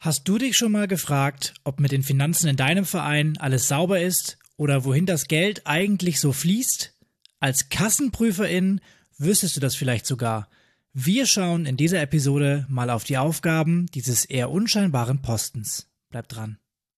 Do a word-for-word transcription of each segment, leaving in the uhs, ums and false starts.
Hast du dich schon mal gefragt, ob mit den Finanzen in deinem Verein alles sauber ist oder wohin das Geld eigentlich so fließt? Als Kassenprüferin wüsstest du das vielleicht sogar. Wir schauen in dieser Episode mal auf die Aufgaben dieses eher unscheinbaren Postens. Bleib dran.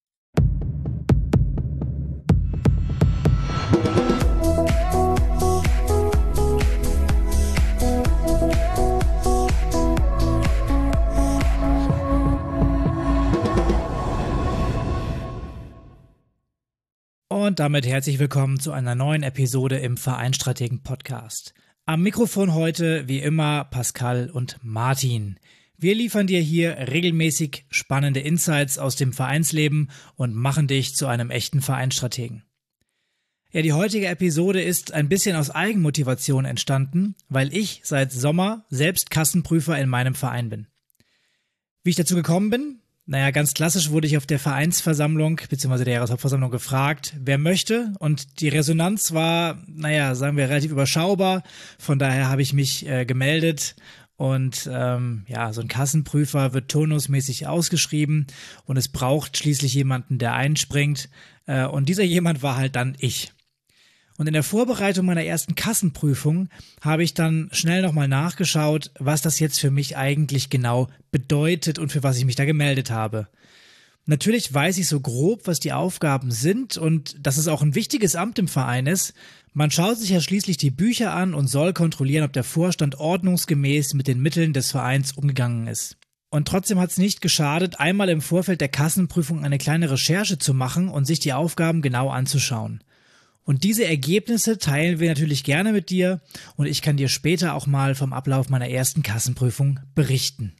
Und damit herzlich willkommen zu einer neuen Episode im Vereinstrategen-Podcast. Am Mikrofon heute, wie immer, Pascal und Martin. Wir liefern dir hier regelmäßig spannende Insights aus dem Vereinsleben und machen dich zu einem echten Vereinstrategen. Ja, die heutige Episode ist ein bisschen aus Eigenmotivation entstanden, weil ich seit Sommer selbst Kassenprüfer in meinem Verein bin. Wie ich dazu gekommen bin? Naja, ganz klassisch wurde ich auf der Vereinsversammlung bzw. der Jahreshauptversammlung gefragt, wer möchte, und die Resonanz war, naja, sagen wir, relativ überschaubar. Von daher habe ich mich äh, gemeldet und ähm, ja, so ein Kassenprüfer wird turnusmäßig ausgeschrieben und es braucht schließlich jemanden, der einspringt, äh, und dieser jemand war halt dann ich. Und in der Vorbereitung meiner ersten Kassenprüfung habe ich dann schnell nochmal nachgeschaut, was das jetzt für mich eigentlich genau bedeutet und für was ich mich da gemeldet habe. Natürlich weiß ich so grob, was die Aufgaben sind und dass es auch ein wichtiges Amt im Verein ist. Man schaut sich ja schließlich die Bücher an und soll kontrollieren, ob der Vorstand ordnungsgemäß mit den Mitteln des Vereins umgegangen ist. Und trotzdem hat es nicht geschadet, einmal im Vorfeld der Kassenprüfung eine kleine Recherche zu machen und sich die Aufgaben genau anzuschauen. Und diese Ergebnisse teilen wir natürlich gerne mit dir und ich kann dir später auch mal vom Ablauf meiner ersten Kassenprüfung berichten.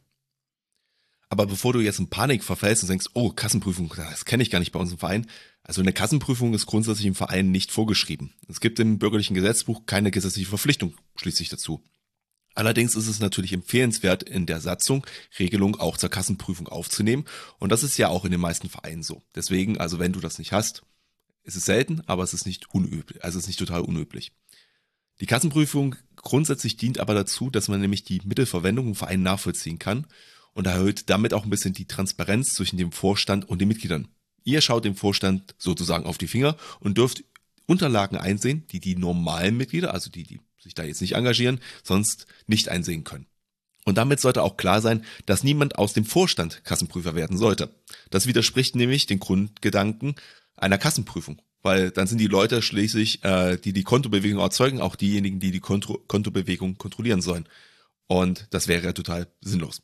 Aber bevor du jetzt in Panik verfällst und denkst, oh, Kassenprüfung, das kenne ich gar nicht bei uns im Verein. Also eine Kassenprüfung ist grundsätzlich im Verein nicht vorgeschrieben. Es gibt im bürgerlichen Gesetzbuch keine gesetzliche Verpflichtung schließlich dazu. Allerdings ist es natürlich empfehlenswert, in der Satzung Regelung auch zur Kassenprüfung aufzunehmen. Und das ist ja auch in den meisten Vereinen so. Deswegen, also wenn du das nicht hast, es ist selten, aber es ist nicht unüblich, also es ist nicht total unüblich. Die Kassenprüfung grundsätzlich dient aber dazu, dass man nämlich die Mittelverwendung im Verein nachvollziehen kann und erhöht damit auch ein bisschen die Transparenz zwischen dem Vorstand und den Mitgliedern. Ihr schaut dem Vorstand sozusagen auf die Finger und dürft Unterlagen einsehen, die die normalen Mitglieder, also die, die sich da jetzt nicht engagieren, sonst nicht einsehen können. Und damit sollte auch klar sein, dass niemand aus dem Vorstand Kassenprüfer werden sollte. Das widerspricht nämlich den Grundgedanken einer Kassenprüfung, weil dann sind die Leute schließlich, äh, die die Kontobewegung erzeugen, auch diejenigen, die die Konto- Kontobewegung kontrollieren sollen. Und das wäre ja total sinnlos.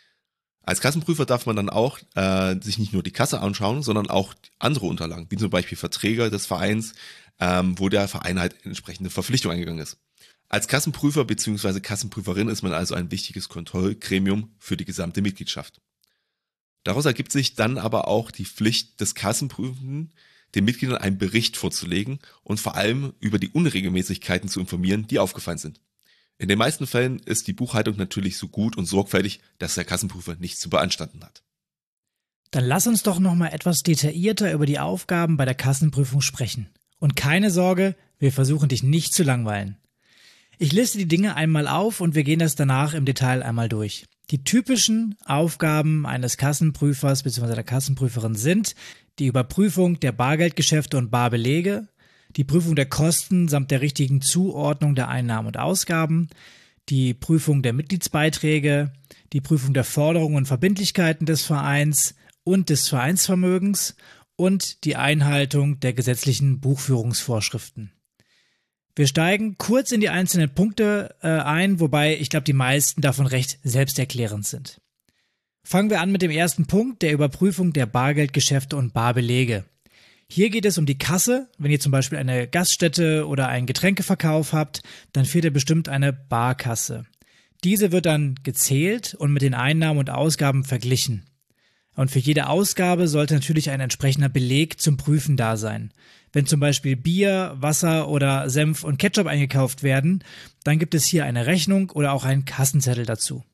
Als Kassenprüfer darf man dann auch äh, sich nicht nur die Kasse anschauen, sondern auch andere Unterlagen, wie zum Beispiel Verträge des Vereins, ähm, wo der Verein halt entsprechende Verpflichtung eingegangen ist. Als Kassenprüfer bzw. Kassenprüferin ist man also ein wichtiges Kontrollgremium für die gesamte Mitgliedschaft. Daraus ergibt sich dann aber auch die Pflicht des Kassenprüfenden, den Mitgliedern einen Bericht vorzulegen und vor allem über die Unregelmäßigkeiten zu informieren, die aufgefallen sind. In den meisten Fällen ist die Buchhaltung natürlich so gut und sorgfältig, dass der Kassenprüfer nichts zu beanstanden hat. Dann lass uns doch nochmal etwas detaillierter über die Aufgaben bei der Kassenprüfung sprechen. Und keine Sorge, wir versuchen dich nicht zu langweilen. Ich liste die Dinge einmal auf und wir gehen das danach im Detail einmal durch. Die typischen Aufgaben eines Kassenprüfers bzw. der Kassenprüferin sind die Überprüfung der Bargeldgeschäfte und Barbelege, die Prüfung der Kosten samt der richtigen Zuordnung der Einnahmen und Ausgaben, die Prüfung der Mitgliedsbeiträge, die Prüfung der Forderungen und Verbindlichkeiten des Vereins und des Vereinsvermögens und die Einhaltung der gesetzlichen Buchführungsvorschriften. Wir steigen kurz in die einzelnen Punkte äh, ein, wobei ich glaube, die meisten davon recht selbsterklärend sind. Fangen wir an mit dem ersten Punkt, der Überprüfung der Bargeldgeschäfte und Barbelege. Hier geht es um die Kasse. Wenn ihr zum Beispiel eine Gaststätte oder einen Getränkeverkauf habt, dann führt ihr bestimmt eine Barkasse. Diese wird dann gezählt und mit den Einnahmen und Ausgaben verglichen. Und für jede Ausgabe sollte natürlich ein entsprechender Beleg zum Prüfen da sein. Wenn zum Beispiel Bier, Wasser oder Senf und Ketchup eingekauft werden, dann gibt es hier eine Rechnung oder auch einen Kassenzettel dazu.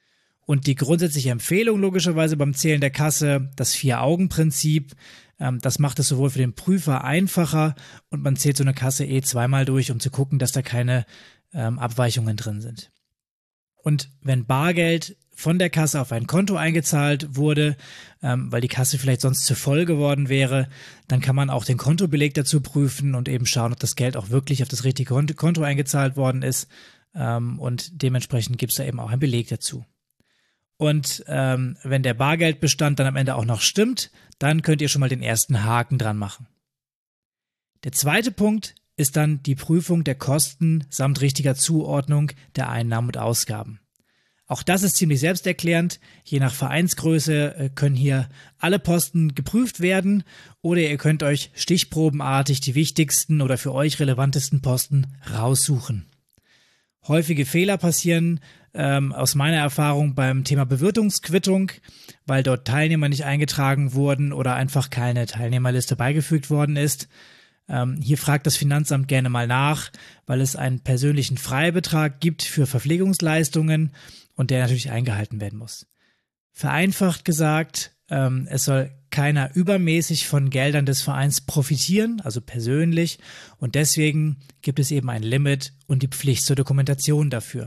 Und die grundsätzliche Empfehlung logischerweise beim Zählen der Kasse, das Vier-Augen-Prinzip, ähm, das macht es sowohl für den Prüfer einfacher und man zählt so eine Kasse eh zweimal durch, um zu gucken, dass da keine ähm, Abweichungen drin sind. Und wenn Bargeld von der Kasse auf ein Konto eingezahlt wurde, ähm, weil die Kasse vielleicht sonst zu voll geworden wäre, dann kann man auch den Kontobeleg dazu prüfen und eben schauen, ob das Geld auch wirklich auf das richtige Konto eingezahlt worden ist. Ähm, und dementsprechend gibt es da eben auch einen Beleg dazu. Und ähm, wenn der Bargeldbestand dann am Ende auch noch stimmt, dann könnt ihr schon mal den ersten Haken dran machen. Der zweite Punkt ist dann die Prüfung der Kosten samt richtiger Zuordnung der Einnahmen und Ausgaben. Auch das ist ziemlich selbsterklärend. Je nach Vereinsgröße können hier alle Posten geprüft werden oder ihr könnt euch stichprobenartig die wichtigsten oder für euch relevantesten Posten raussuchen. Häufige Fehler passieren ähm, aus meiner Erfahrung beim Thema Bewirtungsquittung, weil dort Teilnehmer nicht eingetragen wurden oder einfach keine Teilnehmerliste beigefügt worden ist. Ähm, hier fragt das Finanzamt gerne mal nach, weil es einen persönlichen Freibetrag gibt für Verpflegungsleistungen und der natürlich eingehalten werden muss. Vereinfacht gesagt, ähm, es soll keiner übermäßig von Geldern des Vereins profitieren, also persönlich, und deswegen gibt es eben ein Limit und die Pflicht zur Dokumentation dafür.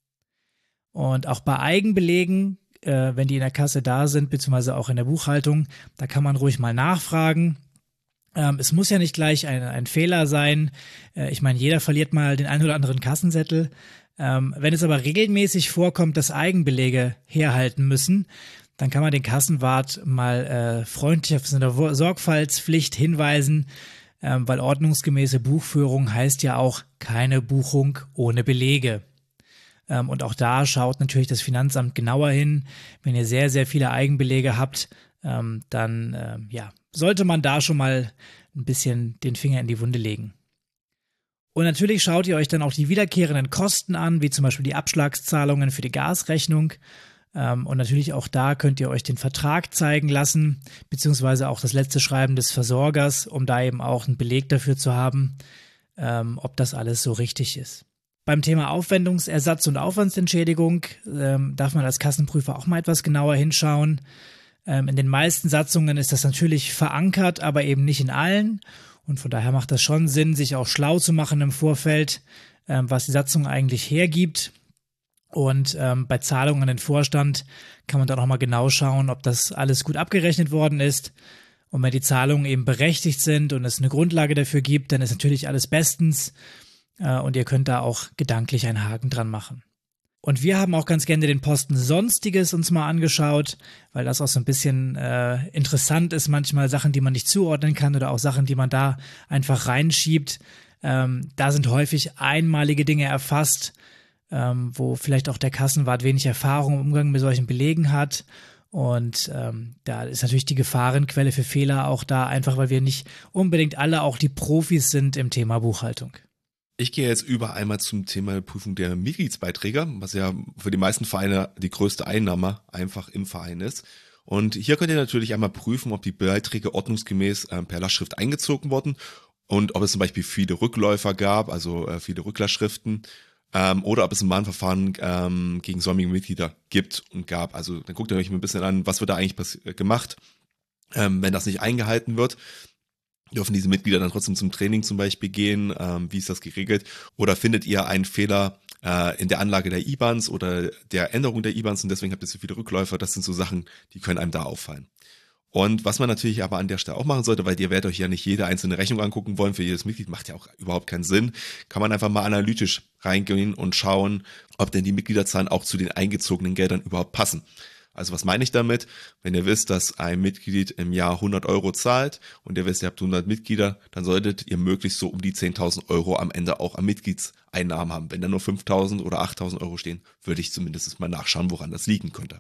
Und auch bei Eigenbelegen, äh, wenn die in der Kasse da sind, beziehungsweise auch in der Buchhaltung, da kann man ruhig mal nachfragen. Ähm, es muss ja nicht gleich ein, ein Fehler sein. Äh, ich meine, jeder verliert mal den einen oder anderen Kassenzettel. Ähm, wenn es aber regelmäßig vorkommt, dass Eigenbelege herhalten müssen, dann kann man den Kassenwart mal äh, freundlich auf seine Sorgfaltspflicht hinweisen, ähm, weil ordnungsgemäße Buchführung heißt ja auch keine Buchung ohne Belege. Ähm, und auch da schaut natürlich das Finanzamt genauer hin. Wenn ihr sehr, sehr viele Eigenbelege habt, ähm, dann äh, ja, sollte man da schon mal ein bisschen den Finger in die Wunde legen. Und natürlich schaut ihr euch dann auch die wiederkehrenden Kosten an, wie zum Beispiel die Abschlagszahlungen für die Gasrechnung. Und natürlich auch da könnt ihr euch den Vertrag zeigen lassen, beziehungsweise auch das letzte Schreiben des Versorgers, um da eben auch einen Beleg dafür zu haben, ähm, ob das alles so richtig ist. Beim Thema Aufwendungsersatz und Aufwandsentschädigung ähm, darf man als Kassenprüfer auch mal etwas genauer hinschauen. Ähm, in den meisten Satzungen ist das natürlich verankert, aber eben nicht in allen. Und von daher macht das schon Sinn, sich auch schlau zu machen im Vorfeld, ähm, was die Satzung eigentlich hergibt. Und ähm, bei Zahlungen an den Vorstand kann man dann auch mal genau schauen, ob das alles gut abgerechnet worden ist. Und wenn die Zahlungen eben berechtigt sind und es eine Grundlage dafür gibt, dann ist natürlich alles bestens. Äh, und ihr könnt da auch gedanklich einen Haken dran machen. Und wir haben auch ganz gerne den Posten Sonstiges uns mal angeschaut, weil das auch so ein bisschen äh, interessant ist, manchmal Sachen, die man nicht zuordnen kann oder auch Sachen, die man da einfach reinschiebt. Ähm, da sind häufig einmalige Dinge erfasst, Ähm, wo vielleicht auch der Kassenwart wenig Erfahrung im Umgang mit solchen Belegen hat. Und ähm, da ist natürlich die Gefahrenquelle für Fehler auch da, einfach weil wir nicht unbedingt alle auch die Profis sind im Thema Buchhaltung. Ich gehe jetzt über einmal zum Thema Prüfung der Mitgliedsbeiträge, was ja für die meisten Vereine die größte Einnahme einfach im Verein ist. Und hier könnt ihr natürlich einmal prüfen, ob die Beiträge ordnungsgemäß äh, per Lastschrift eingezogen wurden und ob es zum Beispiel viele Rückläufer gab, also äh, viele Rücklastschriften. Ähm, oder ob es ein Mahnverfahren ähm, gegen säumige Mitglieder gibt und gab. Also dann guckt ihr euch mal ein bisschen an, was wird da eigentlich pass- gemacht. Ähm, wenn das nicht eingehalten wird, dürfen diese Mitglieder dann trotzdem zum Training zum Beispiel gehen. Ähm, wie ist das geregelt? Oder findet ihr einen Fehler äh, in der Anlage der I B A Ns oder der Änderung der I B A Ns und deswegen habt ihr so viele Rückläufer? Das sind so Sachen, die können einem da auffallen. Und was man natürlich aber an der Stelle auch machen sollte, weil ihr werdet euch ja nicht jede einzelne Rechnung angucken wollen für jedes Mitglied, macht ja auch überhaupt keinen Sinn, kann man einfach mal analytisch reingehen und schauen, ob denn die Mitgliederzahlen auch zu den eingezogenen Geldern überhaupt passen. Also was meine ich damit? Wenn ihr wisst, dass ein Mitglied im Jahr hundert Euro zahlt und ihr wisst, ihr habt hundert Mitglieder, dann solltet ihr möglichst so um die zehntausend Euro am Ende auch an Mitgliedseinnahmen haben. Wenn da nur fünftausend oder achttausend Euro stehen, würde ich zumindest mal nachschauen, woran das liegen könnte.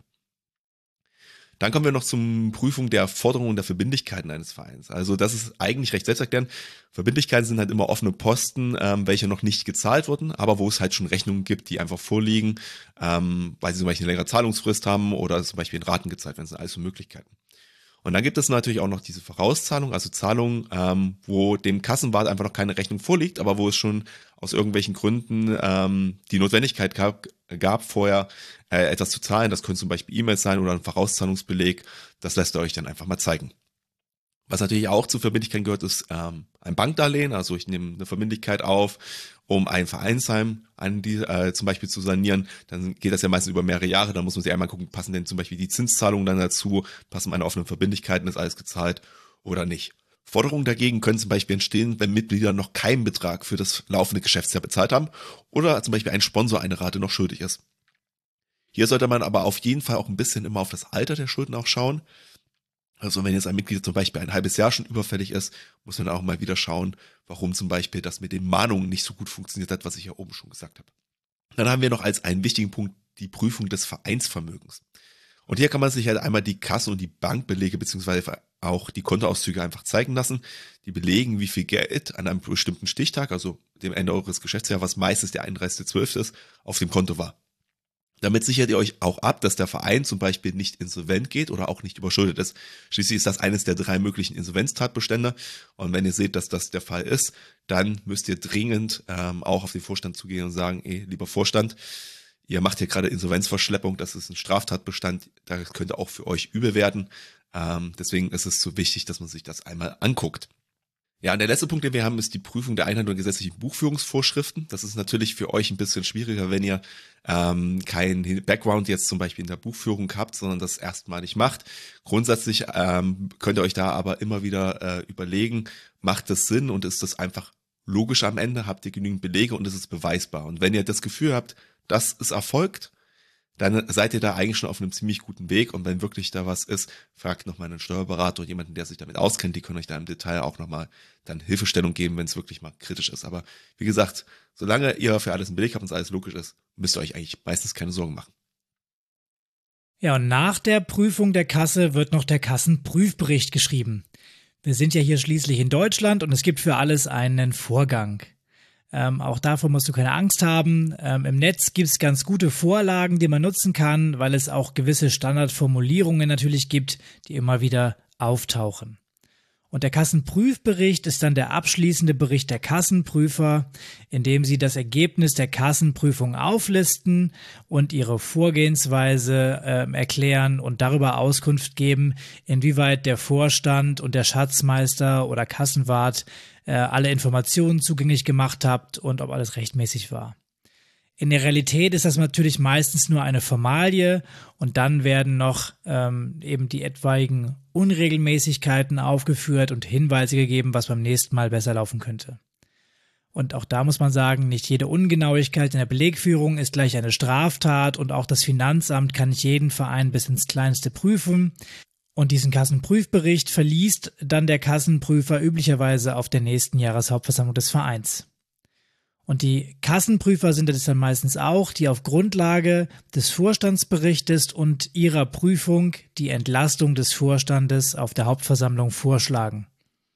Dann kommen wir noch zum Prüfung der Forderungen und der Verbindlichkeiten eines Vereins. Also das ist eigentlich recht selbsterklärend. Verbindlichkeiten sind halt immer offene Posten, ähm, welche noch nicht gezahlt wurden, aber wo es halt schon Rechnungen gibt, die einfach vorliegen, ähm, weil sie zum Beispiel eine längere Zahlungsfrist haben oder zum Beispiel in Raten gezahlt werden. Das sind alles so Möglichkeiten. Und dann gibt es natürlich auch noch diese Vorauszahlung, also Zahlungen, ähm, wo dem Kassenwart einfach noch keine Rechnung vorliegt, aber wo es schon aus irgendwelchen Gründen ähm, die Notwendigkeit gab, gab vorher äh, etwas zu zahlen. Das können zum Beispiel E-Mails sein oder ein Vorauszahlungsbeleg. Das lässt ihr euch dann einfach mal zeigen. Was natürlich auch zur Verbindlichkeit gehört, ist ähm, ein Bankdarlehen. Also ich nehme eine Verbindlichkeit auf um ein Vereinsheim an die, äh, zum Beispiel zu sanieren, dann geht das ja meistens über mehrere Jahre, dann muss man sich einmal gucken, passen denn zum Beispiel die Zinszahlungen dann dazu, passen meine offenen Verbindlichkeiten, ist alles gezahlt oder nicht. Forderungen dagegen können zum Beispiel entstehen, wenn Mitglieder noch keinen Betrag für das laufende Geschäftsjahr bezahlt haben oder zum Beispiel ein Sponsor eine Rate noch schuldig ist. Hier sollte man aber auf jeden Fall auch ein bisschen immer auf das Alter der Schulden auch schauen. Also wenn jetzt ein Mitglied zum Beispiel ein halbes Jahr schon überfällig ist, muss man auch mal wieder schauen, warum zum Beispiel das mit den Mahnungen nicht so gut funktioniert hat, was ich ja oben schon gesagt habe. Dann haben wir noch als einen wichtigen Punkt die Prüfung des Vereinsvermögens. Und hier kann man sich halt einmal die Kassen- und die Bankbelege beziehungsweise auch die Kontoauszüge einfach zeigen lassen. Die belegen, wie viel Geld an einem bestimmten Stichtag, also dem Ende eures Geschäftsjahres, was meistens der einunddreißigste zwölfte ist, auf dem Konto war. Damit sichert ihr euch auch ab, dass der Verein zum Beispiel nicht insolvent geht oder auch nicht überschuldet ist. Schließlich ist das eines der drei möglichen Insolvenztatbestände. Und wenn ihr seht, dass das der Fall ist, dann müsst ihr dringend ähm, auch auf den Vorstand zugehen und sagen, ey, lieber Vorstand, ihr macht hier gerade Insolvenzverschleppung, das ist ein Straftatbestand, das könnte auch für euch übel werden. Ähm, deswegen ist es so wichtig, dass man sich das einmal anguckt. Ja, und der letzte Punkt, den wir haben, ist die Prüfung der Einhaltung der gesetzlichen Buchführungsvorschriften. Das ist natürlich für euch ein bisschen schwieriger, wenn ihr ähm, keinen Background jetzt zum Beispiel in der Buchführung habt, sondern das erstmalig macht. Grundsätzlich ähm, könnt ihr euch da aber immer wieder äh, überlegen, macht das Sinn und ist das einfach logisch am Ende? Habt ihr genügend Belege und ist es beweisbar? Und wenn ihr das Gefühl habt, das ist erfolgt, dann seid ihr da eigentlich schon auf einem ziemlich guten Weg. Und wenn wirklich da was ist, fragt nochmal einen Steuerberater oder jemanden, der sich damit auskennt. Die können euch da im Detail auch nochmal dann Hilfestellung geben, wenn es wirklich mal kritisch ist. Aber wie gesagt, solange ihr für alles einen Beleg habt und es alles logisch ist, müsst ihr euch eigentlich meistens keine Sorgen machen. Ja, und nach der Prüfung der Kasse wird noch der Kassenprüfbericht geschrieben. Wir sind ja hier schließlich in Deutschland und es gibt für alles einen Vorgang. Ähm, auch davor musst du keine Angst haben. Ähm, im Netz gibt es ganz gute Vorlagen, die man nutzen kann, weil es auch gewisse Standardformulierungen natürlich gibt, die immer wieder auftauchen. Und der Kassenprüfbericht ist dann der abschließende Bericht der Kassenprüfer, in dem sie das Ergebnis der Kassenprüfung auflisten und ihre Vorgehensweise äh, erklären und darüber Auskunft geben, inwieweit der Vorstand und der Schatzmeister oder Kassenwart äh, alle Informationen zugänglich gemacht habt und ob alles rechtmäßig war. In der Realität ist das natürlich meistens nur eine Formalie und dann werden noch ähm, eben die etwaigen Unregelmäßigkeiten aufgeführt und Hinweise gegeben, was beim nächsten Mal besser laufen könnte. Und auch da muss man sagen, nicht jede Ungenauigkeit in der Belegführung ist gleich eine Straftat und auch das Finanzamt kann nicht jeden Verein bis ins Kleinste prüfen. Und diesen Kassenprüfbericht verliest dann der Kassenprüfer üblicherweise auf der nächsten Jahreshauptversammlung des Vereins. Und die Kassenprüfer sind es dann meistens auch, die auf Grundlage des Vorstandsberichtes und ihrer Prüfung die Entlastung des Vorstandes auf der Hauptversammlung vorschlagen.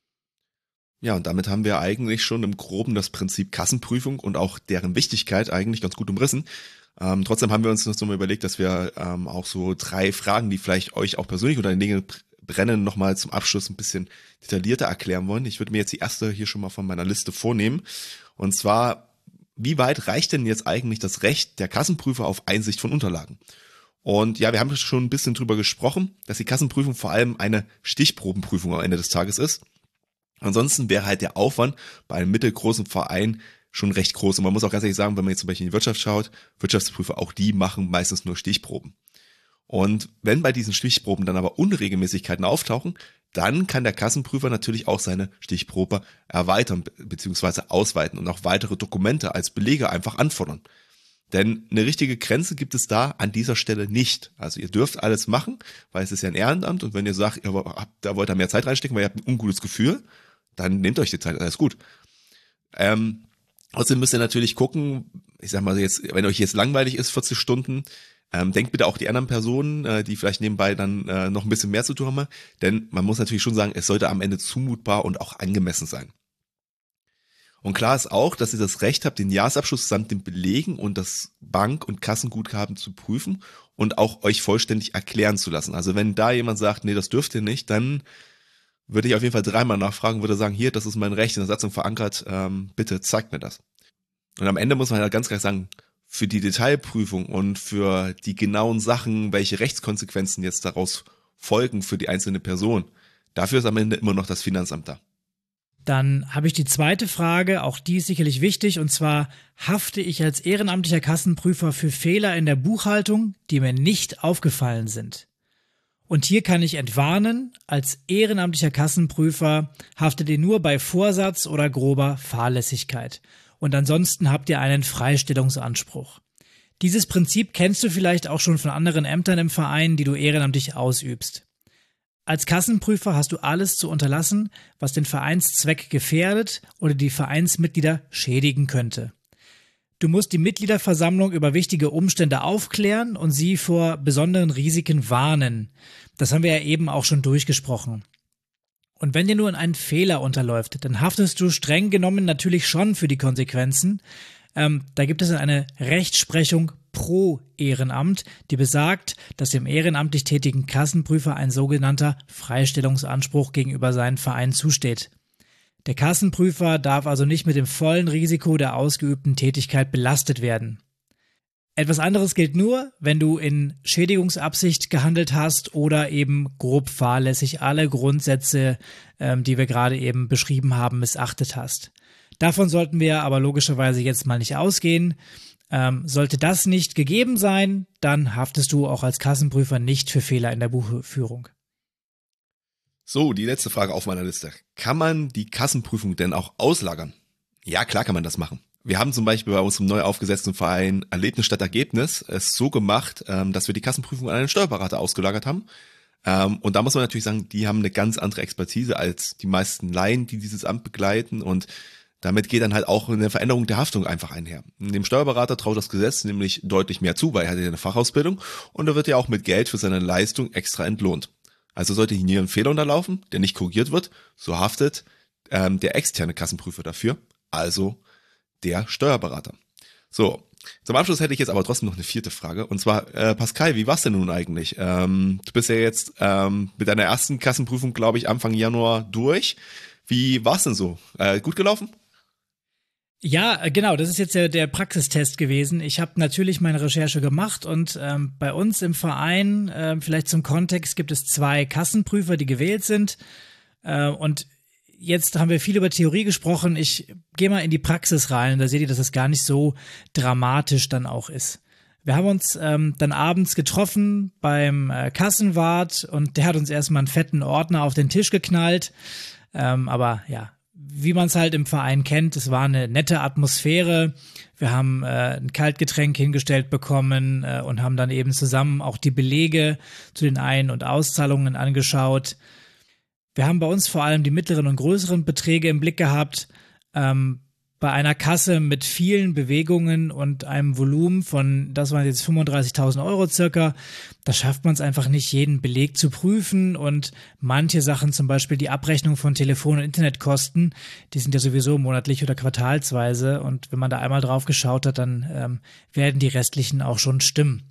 Ja, und damit haben wir eigentlich schon im Groben das Prinzip Kassenprüfung und auch deren Wichtigkeit eigentlich ganz gut umrissen. Ähm, trotzdem haben wir uns noch mal überlegt, dass wir ähm, auch so drei Fragen, die vielleicht euch auch persönlich oder in Dinge brennen, nochmal zum Abschluss ein bisschen detaillierter erklären wollen. Ich würde mir jetzt die erste hier schon mal von meiner Liste vornehmen. Und zwar, wie weit reicht denn jetzt eigentlich das Recht der Kassenprüfer auf Einsicht von Unterlagen? Und ja, wir haben schon ein bisschen drüber gesprochen, dass die Kassenprüfung vor allem eine Stichprobenprüfung am Ende des Tages ist. Ansonsten wäre halt der Aufwand bei einem mittelgroßen Verein schon recht groß. Und man muss auch ganz ehrlich sagen, wenn man jetzt zum Beispiel in die Wirtschaft schaut, Wirtschaftsprüfer, auch die machen meistens nur Stichproben. Und wenn bei diesen Stichproben dann aber Unregelmäßigkeiten auftauchen, dann kann der Kassenprüfer natürlich auch seine Stichprobe erweitern bzw. ausweiten und auch weitere Dokumente als Belege einfach anfordern. Denn eine richtige Grenze gibt es da an dieser Stelle nicht. Also ihr dürft alles machen, weil es ist ja ein Ehrenamt und wenn ihr sagt, ihr habt, da wollt ihr mehr Zeit reinstecken, weil ihr habt ein ungutes Gefühl, dann nehmt euch die Zeit, alles gut. Ähm, trotzdem müsst ihr natürlich gucken, ich sag mal jetzt, wenn euch jetzt langweilig ist, vierzig Stunden, Ähm, denkt bitte auch die anderen Personen, äh, die vielleicht nebenbei dann äh, noch ein bisschen mehr zu tun haben, denn man muss natürlich schon sagen, es sollte am Ende zumutbar und auch angemessen sein. Und klar ist auch, dass ihr das Recht habt, den Jahresabschluss samt den Belegen und das Bank- und Kassenguthaben zu prüfen und auch euch vollständig erklären zu lassen. Also wenn da jemand sagt, nee, das dürft ihr nicht, dann würde ich auf jeden Fall dreimal nachfragen, würde sagen, hier, das ist mein Recht in der Satzung verankert, ähm, bitte zeigt mir das. Und am Ende muss man halt ganz klar sagen, für die Detailprüfung und für die genauen Sachen, welche Rechtskonsequenzen jetzt daraus folgen für die einzelne Person, dafür ist am Ende immer noch das Finanzamt da. Dann habe ich die zweite Frage, auch die ist sicherlich wichtig, und zwar: Hafte ich als ehrenamtlicher Kassenprüfer für Fehler in der Buchhaltung, die mir nicht aufgefallen sind? Und hier kann ich entwarnen: Als ehrenamtlicher Kassenprüfer haftet ihr nur bei Vorsatz oder grober Fahrlässigkeit. Und ansonsten habt ihr einen Freistellungsanspruch. Dieses Prinzip kennst du vielleicht auch schon von anderen Ämtern im Verein, die du ehrenamtlich ausübst. Als Kassenprüfer hast du alles zu unterlassen, was den Vereinszweck gefährdet oder die Vereinsmitglieder schädigen könnte. Du musst die Mitgliederversammlung über wichtige Umstände aufklären und sie vor besonderen Risiken warnen. Das haben wir ja eben auch schon durchgesprochen. Und wenn dir nur ein Fehler unterläuft, dann haftest du streng genommen natürlich schon für die Konsequenzen. Ähm, da gibt es eine Rechtsprechung pro Ehrenamt, die besagt, dass dem ehrenamtlich tätigen Kassenprüfer ein sogenannter Freistellungsanspruch gegenüber seinem Verein zusteht. Der Kassenprüfer darf also nicht mit dem vollen Risiko der ausgeübten Tätigkeit belastet werden. Etwas anderes gilt nur, wenn du in Schädigungsabsicht gehandelt hast oder eben grob fahrlässig alle Grundsätze, ähm, die wir gerade eben beschrieben haben, missachtet hast. Davon sollten wir aber logischerweise jetzt mal nicht ausgehen. Ähm, sollte das nicht gegeben sein, dann haftest du auch als Kassenprüfer nicht für Fehler in der Buchführung. So, die letzte Frage auf meiner Liste. Kann man die Kassenprüfung denn auch auslagern? Ja, klar kann man das machen. Wir haben zum Beispiel bei unserem neu aufgesetzten Verein Erlebnis statt Ergebnis es so gemacht, ähm, dass wir die Kassenprüfung an einen Steuerberater ausgelagert haben. Ähm, und da muss man natürlich sagen, die haben eine ganz andere Expertise als die meisten Laien, die dieses Amt begleiten, und damit geht dann halt auch eine Veränderung der Haftung einfach einher. Dem Steuerberater traut das Gesetz nämlich deutlich mehr zu, weil er hat ja eine Fachausbildung und er wird ja auch mit Geld für seine Leistung extra entlohnt. Also sollte hier ein Fehler unterlaufen, der nicht korrigiert wird, so haftet ähm, der externe Kassenprüfer dafür, also der Steuerberater. So, zum Abschluss hätte ich jetzt aber trotzdem noch eine vierte Frage. Und zwar, äh, Pascal, wie war's denn nun eigentlich? Ähm, du bist ja jetzt ähm, mit deiner ersten Kassenprüfung, glaube ich, Anfang Januar durch. Wie war's denn so? Äh, gut gelaufen? Ja, genau, das ist jetzt der, der Praxistest gewesen. Ich habe natürlich meine Recherche gemacht und ähm, bei uns im Verein, äh, vielleicht zum Kontext, gibt es zwei Kassenprüfer, die gewählt sind. Äh, und jetzt haben wir viel über Theorie gesprochen. Ich gehe mal in die Praxis rein, da seht ihr, dass es gar nicht so dramatisch dann auch ist. Wir haben uns ähm, dann abends getroffen beim äh, Kassenwart und der hat uns erstmal einen fetten Ordner auf den Tisch geknallt. Ähm, aber ja, wie man es halt im Verein kennt, es war eine nette Atmosphäre. Wir haben äh, ein Kaltgetränk hingestellt bekommen äh, und haben dann eben zusammen auch die Belege zu den Ein- und Auszahlungen angeschaut. Wir haben bei uns vor allem die mittleren und größeren Beträge im Blick gehabt. Ähm, bei einer Kasse mit vielen Bewegungen und einem Volumen von, das waren jetzt fünfunddreißigtausend Euro circa, da schafft man es einfach nicht, jeden Beleg zu prüfen, und manche Sachen, zum Beispiel die Abrechnung von Telefon- und Internetkosten, die sind ja sowieso monatlich oder quartalsweise, und wenn man da einmal drauf geschaut hat, dann ähm, werden die restlichen auch schon stimmen.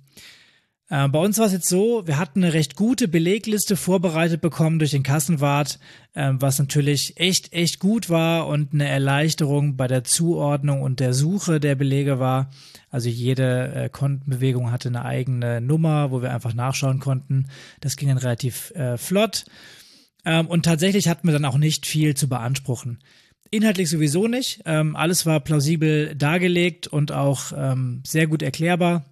Äh, bei uns war es jetzt so, wir hatten eine recht gute Belegliste vorbereitet bekommen durch den Kassenwart, äh, was natürlich echt, echt gut war und eine Erleichterung bei der Zuordnung und der Suche der Belege war. Also jede äh, Kontenbewegung hatte eine eigene Nummer, wo wir einfach nachschauen konnten. Das ging dann relativ äh, flott. Ähm, und tatsächlich hatten wir dann auch nicht viel zu beanspruchen. Inhaltlich sowieso nicht. Ähm, alles war plausibel dargelegt und auch ähm, sehr gut erklärbar.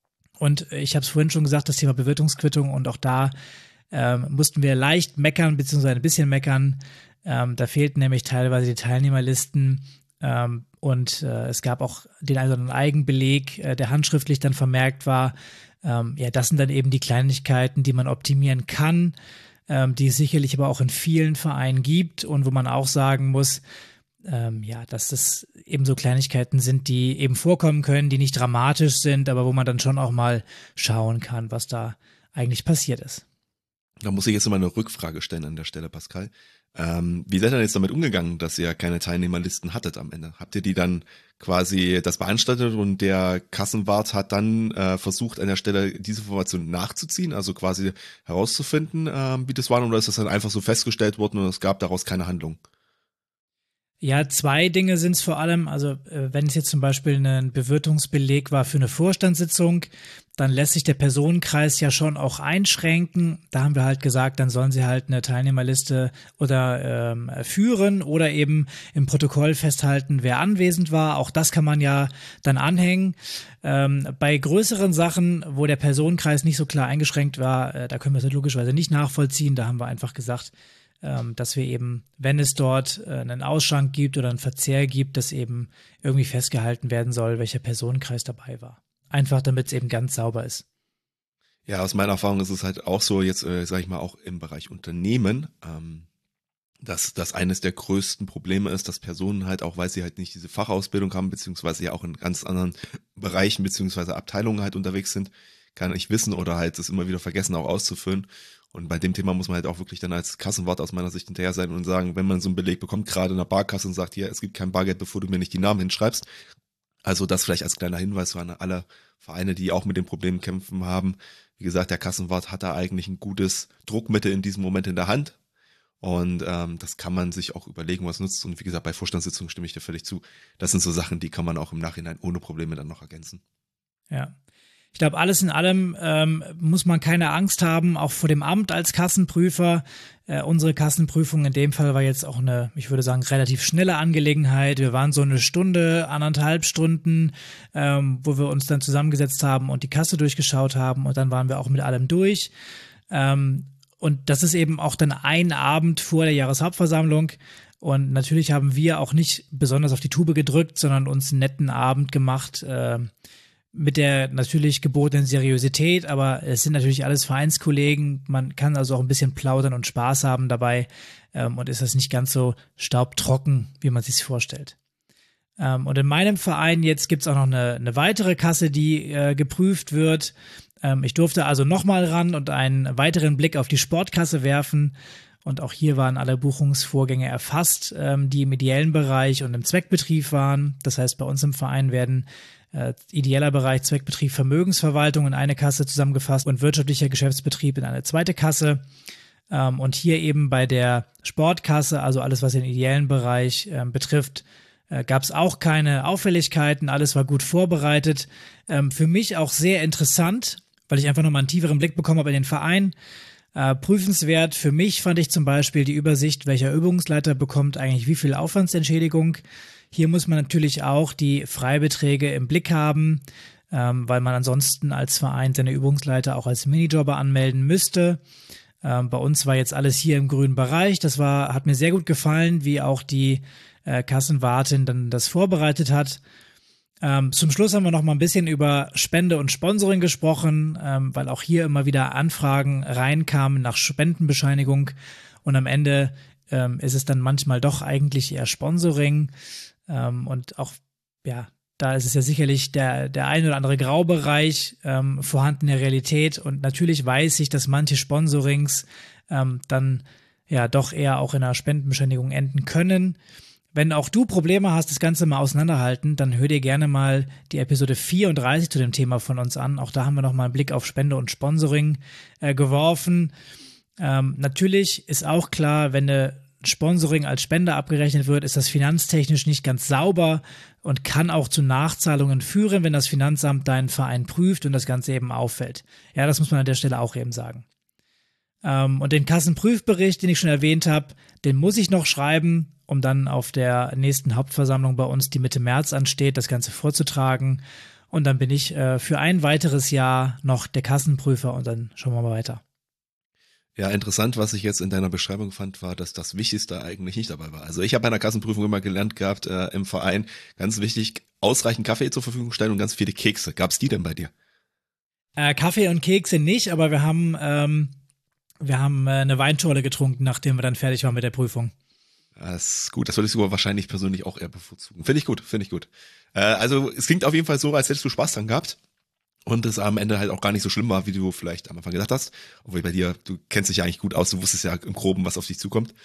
Und ich habe es vorhin schon gesagt, das Thema Bewirtungsquittung, und auch da ähm, mussten wir leicht meckern, beziehungsweise ein bisschen meckern. Ähm, da fehlten nämlich teilweise die Teilnehmerlisten ähm, und äh, es gab auch den einen oder anderen Eigenbeleg, äh, der handschriftlich dann vermerkt war. Ähm, ja, das sind dann eben die Kleinigkeiten, die man optimieren kann, ähm, die es sicherlich aber auch in vielen Vereinen gibt und wo man auch sagen muss, Ähm, ja, dass das eben so Kleinigkeiten sind, die eben vorkommen können, die nicht dramatisch sind, aber wo man dann schon auch mal schauen kann, was da eigentlich passiert ist. Da muss ich jetzt mal eine Rückfrage stellen an der Stelle, Pascal. Ähm, wie seid ihr denn jetzt damit umgegangen, dass ihr keine Teilnehmerlisten hattet am Ende? Habt ihr die dann quasi das beanstandet und der Kassenwart hat dann äh, versucht, an der Stelle diese Information nachzuziehen, also quasi herauszufinden, äh, wie das war, oder ist das dann einfach so festgestellt worden und es gab daraus keine Handlung? Ja, zwei Dinge sind es vor allem. Also äh, wenn es jetzt zum Beispiel ein Bewirtungsbeleg war für eine Vorstandssitzung, dann lässt sich der Personenkreis ja schon auch einschränken. Da haben wir halt gesagt, dann sollen sie halt eine Teilnehmerliste oder ähm, führen oder eben im Protokoll festhalten, wer anwesend war. Auch das kann man ja dann anhängen. Ähm, bei größeren Sachen, wo der Personenkreis nicht so klar eingeschränkt war, äh, da können wir es logischerweise nicht nachvollziehen. Da haben wir einfach gesagt, dass wir eben, wenn es dort einen Ausschank gibt oder einen Verzehr gibt, dass eben irgendwie festgehalten werden soll, welcher Personenkreis dabei war. Einfach, damit es eben ganz sauber ist. Ja, aus meiner Erfahrung ist es halt auch so, jetzt äh, sage ich mal auch im Bereich Unternehmen, ähm, dass das eines der größten Probleme ist, dass Personen halt auch, weil sie halt nicht diese Fachausbildung haben, beziehungsweise ja auch in ganz anderen Bereichen beziehungsweise Abteilungen halt unterwegs sind, gar nicht wissen oder halt es immer wieder vergessen auch auszufüllen. Und bei dem Thema muss man halt auch wirklich dann als Kassenwart aus meiner Sicht hinterher sein und sagen, wenn man so einen Beleg bekommt, gerade in der Barkasse und sagt, hier, es gibt kein Bargeld, bevor du mir nicht die Namen hinschreibst. Also das vielleicht als kleiner Hinweis an alle Vereine, die auch mit den Problemen kämpfen haben. Wie gesagt, der Kassenwart hat da eigentlich ein gutes Druckmittel in diesem Moment in der Hand. Und ähm, das kann man sich auch überlegen, was nutzt. Und wie gesagt, bei Vorstandssitzungen stimme ich dir völlig zu. Das sind so Sachen, die kann man auch im Nachhinein ohne Probleme dann noch ergänzen. Ja. Ich glaube, alles in allem ähm, muss man keine Angst haben, auch vor dem Amt als Kassenprüfer. Äh, unsere Kassenprüfung in dem Fall war jetzt auch eine, ich würde sagen, relativ schnelle Angelegenheit. Wir waren so eine Stunde, anderthalb Stunden, ähm, wo wir uns dann zusammengesetzt haben und die Kasse durchgeschaut haben und dann waren wir auch mit allem durch. Ähm, und das ist eben auch dann ein Abend vor der Jahreshauptversammlung. Und natürlich haben wir auch nicht besonders auf die Tube gedrückt, sondern uns einen netten Abend gemacht, äh, mit der natürlich gebotenen Seriosität, aber es sind natürlich alles Vereinskollegen, man kann also auch ein bisschen plaudern und Spaß haben dabei ähm, und ist das nicht ganz so staubtrocken, wie man sich vorstellt. Ähm, und in meinem Verein jetzt gibt's auch noch eine, eine weitere Kasse, die äh, geprüft wird. Ähm, ich durfte also nochmal ran und einen weiteren Blick auf die Sportkasse werfen. Und auch hier waren alle Buchungsvorgänge erfasst, ähm, die im ideellen Bereich und im Zweckbetrieb waren. Das heißt, bei uns im Verein werden äh, ideeller Bereich, Zweckbetrieb, Vermögensverwaltung in eine Kasse zusammengefasst und wirtschaftlicher Geschäftsbetrieb in eine zweite Kasse. Ähm, und hier eben bei der Sportkasse, also alles, was den ideellen Bereich äh, betrifft, äh, gab es auch keine Auffälligkeiten. Alles war gut vorbereitet. Ähm, für mich auch sehr interessant, weil ich einfach nochmal einen tieferen Blick bekommen habe in den Verein. Äh, prüfenswert für mich fand ich zum Beispiel die Übersicht, welcher Übungsleiter bekommt eigentlich wie viel Aufwandsentschädigung. Hier muss man natürlich auch die Freibeträge im Blick haben, ähm, weil man ansonsten als Verein seine Übungsleiter auch als Minijobber anmelden müsste. Ähm, bei uns war jetzt alles hier im grünen Bereich. Das war, hat mir sehr gut gefallen, wie auch die äh, Kassenwartin dann das vorbereitet hat. Ähm, zum Schluss haben wir noch mal ein bisschen über Spende und Sponsoring gesprochen, ähm, weil auch hier immer wieder Anfragen reinkamen nach Spendenbescheinigung und am Ende ähm, ist es dann manchmal doch eigentlich eher Sponsoring ähm, und auch, ja, da ist es ja sicherlich der, der ein oder andere Graubereich ähm, vorhanden in der Realität und natürlich weiß ich, dass manche Sponsorings ähm, dann ja doch eher auch in einer Spendenbescheinigung enden können. Wenn auch du Probleme hast, das Ganze mal auseinanderhalten, dann hör dir gerne mal die Episode vierunddreißig zu dem Thema von uns an. Auch da haben wir noch mal einen Blick auf Spende und Sponsoring äh, geworfen. Ähm, natürlich ist auch klar, wenn eine Sponsoring als Spende abgerechnet wird, ist das finanztechnisch nicht ganz sauber und kann auch zu Nachzahlungen führen, wenn das Finanzamt deinen Verein prüft und das Ganze eben auffällt. Ja, das muss man an der Stelle auch eben sagen. Ähm, und den Kassenprüfbericht, den ich schon erwähnt habe, den muss ich noch schreiben, um dann auf der nächsten Hauptversammlung bei uns, die Mitte März ansteht, das Ganze vorzutragen. Und dann bin ich äh, für ein weiteres Jahr noch der Kassenprüfer und dann schauen wir mal weiter. Ja, interessant, was ich jetzt in deiner Beschreibung fand, war, dass das Wichtigste eigentlich nicht dabei war. Also ich habe bei einer Kassenprüfung immer gelernt gehabt äh, im Verein, ganz wichtig, ausreichend Kaffee zur Verfügung stellen und ganz viele Kekse. Gab's die denn bei dir? Äh, Kaffee und Kekse nicht, aber wir haben, ähm, wir haben äh, eine Weinschorle getrunken, nachdem wir dann fertig waren mit der Prüfung. Das ist gut, das würde ich sogar wahrscheinlich persönlich auch eher bevorzugen. Finde ich gut, finde ich gut. Äh, also es klingt auf jeden Fall so, als hättest du Spaß dran gehabt. Und es am Ende halt auch gar nicht so schlimm war, wie du vielleicht am Anfang gedacht hast. Obwohl bei dir, du kennst dich ja eigentlich gut aus, du wusstest ja im Groben, was auf dich zukommt.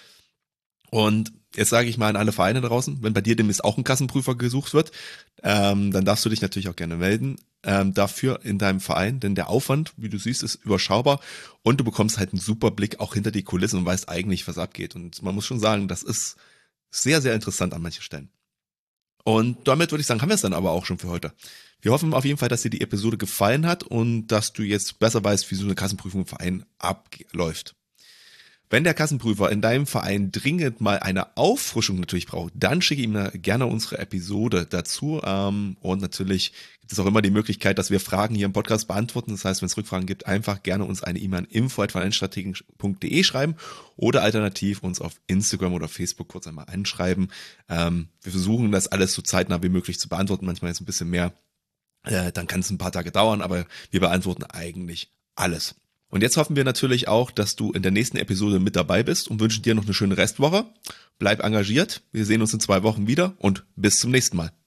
Und jetzt sage ich mal an alle Vereine draußen, wenn bei dir demnächst auch ein Kassenprüfer gesucht wird, ähm, dann darfst du dich natürlich auch gerne melden ähm, dafür in deinem Verein, denn der Aufwand, wie du siehst, ist überschaubar und du bekommst halt einen super Blick auch hinter die Kulissen und weißt eigentlich, was abgeht. Und man muss schon sagen, das ist sehr, sehr interessant an manchen Stellen. Und damit würde ich sagen, haben wir es dann aber auch schon für heute. Wir hoffen auf jeden Fall, dass dir die Episode gefallen hat und dass du jetzt besser weißt, wie so eine Kassenprüfung im Verein abläuft. Wenn der Kassenprüfer in deinem Verein dringend mal eine Auffrischung natürlich braucht, dann schicke ihm gerne unsere Episode dazu. Und natürlich gibt es auch immer die Möglichkeit, dass wir Fragen hier im Podcast beantworten. Das heißt, wenn es Rückfragen gibt, einfach gerne uns eine E-Mail an info at vereinstrategen punkt de schreiben oder alternativ uns auf Instagram oder Facebook kurz einmal anschreiben. Wir versuchen das alles so zeitnah wie möglich zu beantworten. Manchmal ist ein bisschen mehr, dann kann es ein paar Tage dauern, aber wir beantworten eigentlich alles. Und jetzt hoffen wir natürlich auch, dass du in der nächsten Episode mit dabei bist und wünschen dir noch eine schöne Restwoche. Bleib engagiert. Wir sehen uns in zwei Wochen wieder und bis zum nächsten Mal.